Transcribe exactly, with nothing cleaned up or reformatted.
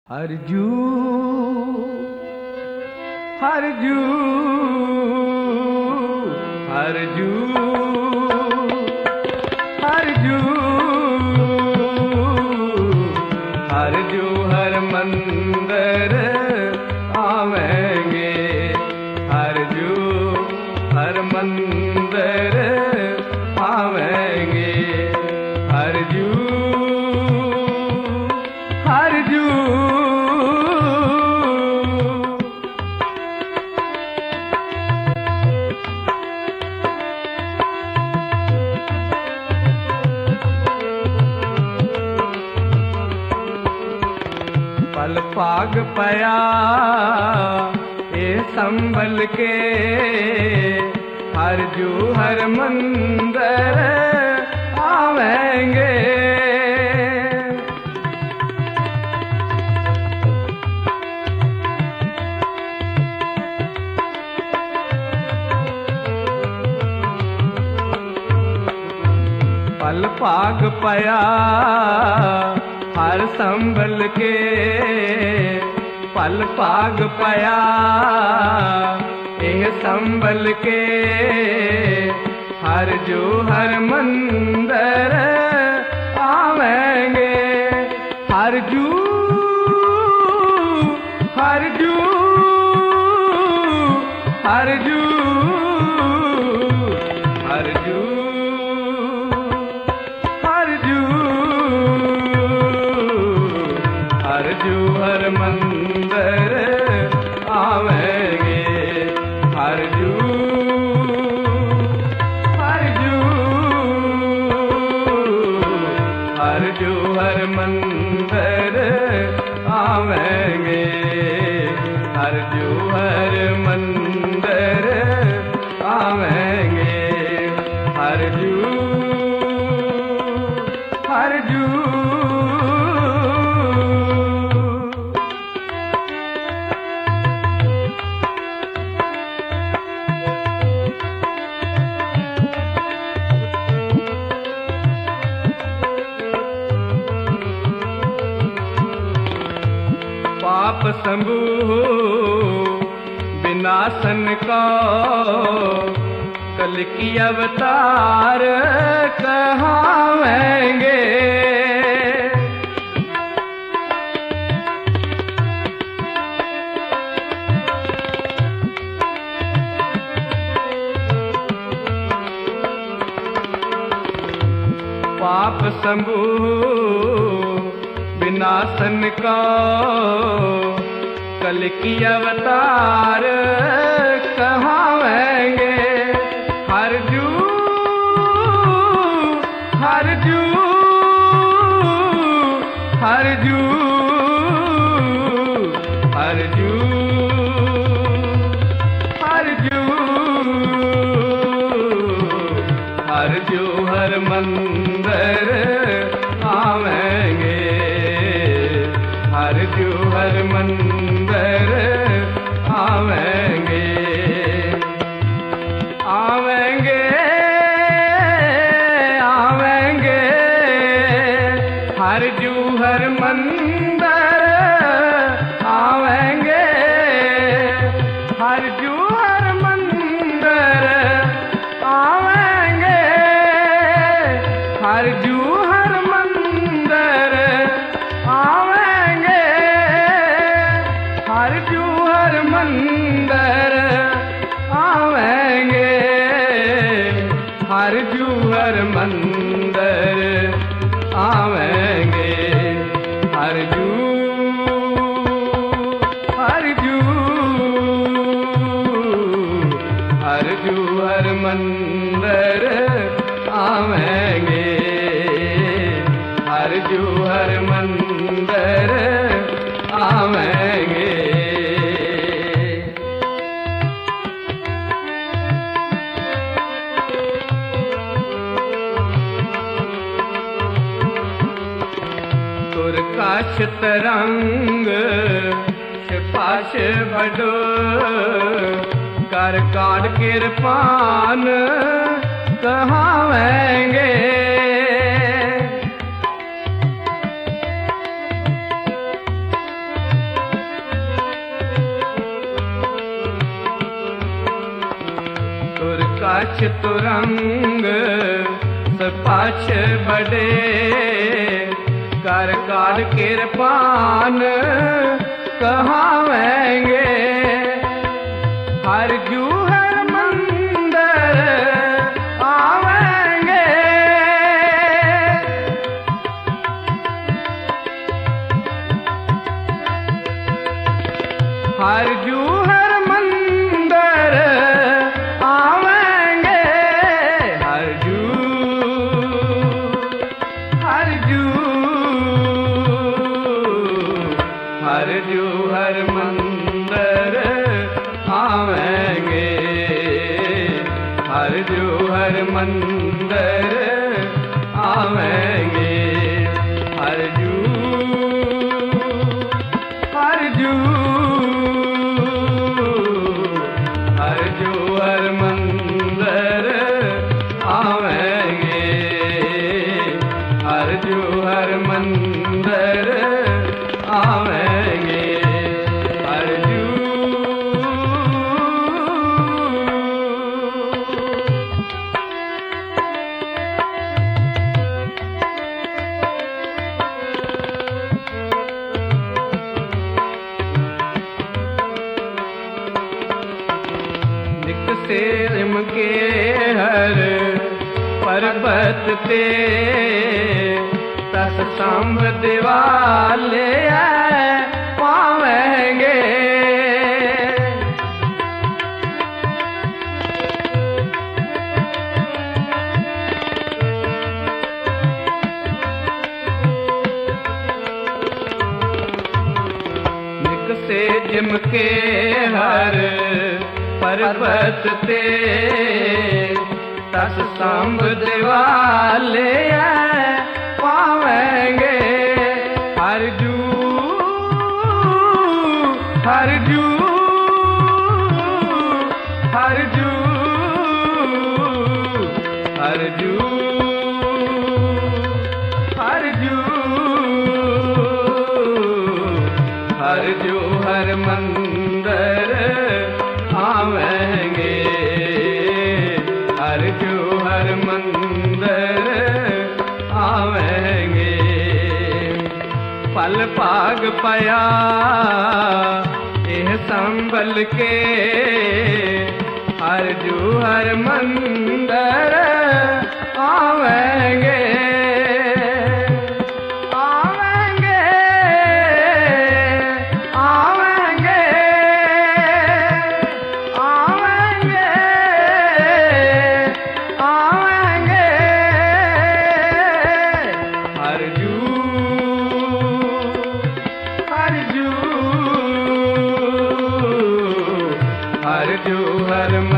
हरजू हरजू हरजू हरजू हरजू हर मंदिर आवेंगे, हरजू हर मंदिर आवेंगे, हरजू हरजू पल पाग पया ए संभल के, हरजू हर मंदिर आवेंगे, पल पाग पया हर संभल के, पल पाग पया एह संभल के, हरजू हर मंदिर आवेंगे, हरजू हरजू हरजू हरजू हरजू हर मंदिर आवेंगे, हरजू हरजू हरजू हर मंदिर आवेंगे, हरजू हर मंदिर आवेंगे, हरजू हरजू पाप शंभु विनाशन को कल की अवतार कहावेंगे, पाप शंभु विनाशन को कल की अवतार कहावेंगे, हरजू हरजू हरजू हरजू हरजू हरजू हर मंदिर आवेंगे, हरजू हर मंदिर आवेंगे, आवेंगे आवेंगे, हरजू हर मंदिर आवेंगे, हरजू हर मंदिर आवेंगे, हरजू हर मंदिर आवेंगे, हरजू हर मंदिर आवेंगे, हरजू हर मंदिर आवेंगे, हरजू हरजू हरजू हर मंदिर आवेंगे, हरजू हर मंदिर आवेंगे। तुरकाश तरंग सिपाश बडो कर काट किरपान कहावेंगे, पाछ तुरंग पाछ बड़े कर काल किरपान कहावेंगे हर जू हर मंदिर आवेंगे हर जू हर मंदिर आवेंगे हर जू हर जू हर जू हर मंदिर आवेंगे हर जू हर मंदिर आवेंगे हर जू हर जू हर जू हर मंदिर आवेंगे हर जू हर मंदिर आवेंगे हर जू निक सेम के हर पर्वत ते तस सांभ दिवाले पावेंगे निक से जिम के हर पर्वत ते तस सांभ दिवाले पावेंगे हर जू हर जू हर जू हर जू हर जू हर जू हर मंदिर आवेंगे हर जू हर मंदिर आवेंगे पल पाग पया एह संभल के हर जू हर मंदिर आवेंगे आवेंगे आवेंगे आवेंगे आवेंगे हर जू हर जू हर जू हर